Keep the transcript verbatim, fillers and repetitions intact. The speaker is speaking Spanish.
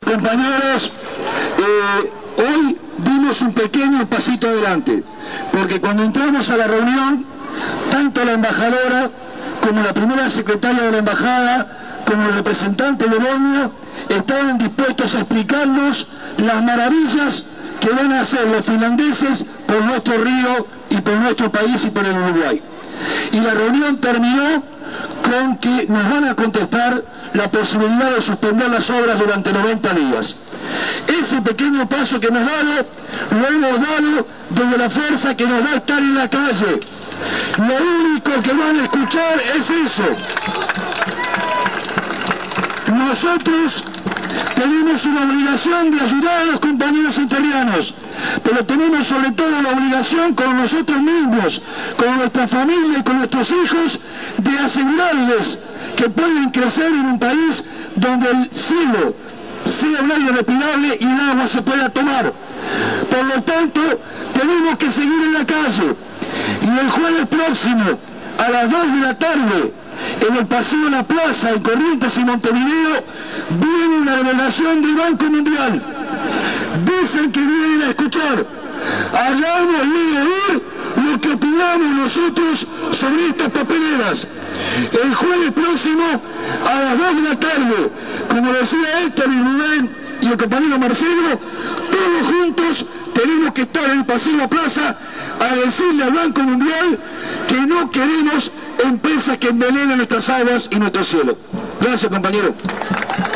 Compañeros, eh, hoy dimos un pequeño pasito adelante, porque cuando entramos a la reunión, tanto la embajadora como la primera secretaria de la embajada, como el representante de Bosnia, estaban dispuestos a explicarnos las maravillas que van a hacer los finlandeses por nuestro río y por nuestro país y por el Uruguay. Y la reunión terminó con que nos van a contestar la posibilidad de suspender las obras durante noventa días. Ese pequeño paso que nos dado, lo hemos dado desde la fuerza que nos da estar en la calle. Lo único que van a escuchar es eso. Nosotros tenemos una obligación de ayudar a los compañeros entrerrianos, pero tenemos sobre todo la obligación con nosotros mismos, con nuestra familia y con nuestros hijos, de asegurarles que pueden crecer en un país donde el cielo sea un aire respirable y el agua se pueda tomar. Por lo tanto, tenemos que seguir en la calle. Y el jueves próximo, a las dos de la tarde, en el Paseo de la Plaza, en Corrientes y Montevideo, viene una delegación del Banco Mundial. Dicen que vienen a escuchar. Hagamos y oír lo que opinamos nosotros sobre estas papeleras. El jueves próximo, a las dos de la tarde, como decía Héctor y Rubén y el compañero Marcelo, todos juntos tenemos que estar en el Paseo de la Plaza a decirle al Banco Mundial que no queremos empresas que envenenen nuestras aguas y nuestro cielo. Gracias, compañero.